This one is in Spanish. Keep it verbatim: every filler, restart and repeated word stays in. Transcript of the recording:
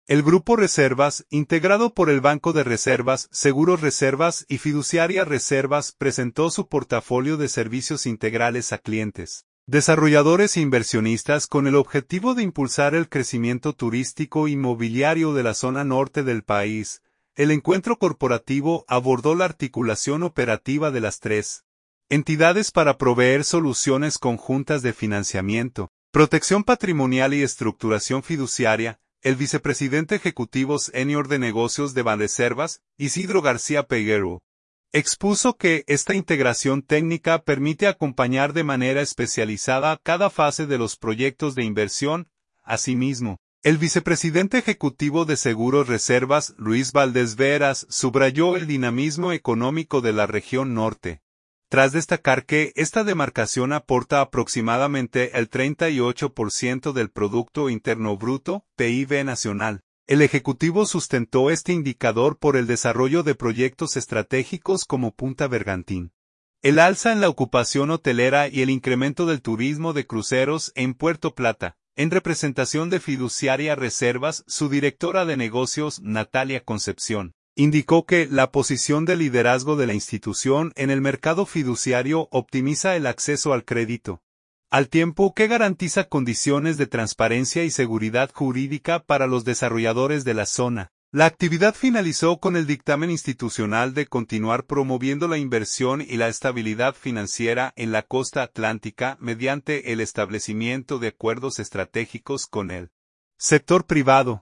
El Grupo Reservas, integrado por el Banco de Reservas, Seguros Reservas y Fiduciaria Reservas, presentó su portafolio de servicios integrales a clientes, desarrolladores e inversionistas con el objetivo de impulsar el crecimiento turístico e inmobiliario de la zona norte del país. El encuentro corporativo abordó la articulación operativa de las tres entidades para proveer soluciones conjuntas de financiamiento, protección patrimonial y estructuración fiduciaria. El vicepresidente ejecutivo senior de negocios de Banreservas, Isidro García Peguero, expuso que esta integración técnica permite acompañar de manera especializada cada fase de los proyectos de inversión. Asimismo, el vicepresidente ejecutivo de Seguros Reservas, Luis Valdés Veras, subrayó el dinamismo económico de la región norte, tras destacar que esta demarcación aporta aproximadamente el treinta y ocho por ciento del Producto Interno Bruto, P I B nacional. El Ejecutivo sustentó este indicador por el desarrollo de proyectos estratégicos como Punta Bergantín, el alza en la ocupación hotelera y el incremento del turismo de cruceros en Puerto Plata. En representación de Fiduciaria Reservas, su directora de negocios, Natalia Concepción, indicó que la posición de liderazgo de la institución en el mercado fiduciario optimiza el acceso al crédito, al tiempo que garantiza condiciones de transparencia y seguridad jurídica para los desarrolladores de la zona. La actividad finalizó con el dictamen institucional de continuar promoviendo la inversión y la estabilidad financiera en la costa atlántica mediante el establecimiento de acuerdos estratégicos con el sector privado.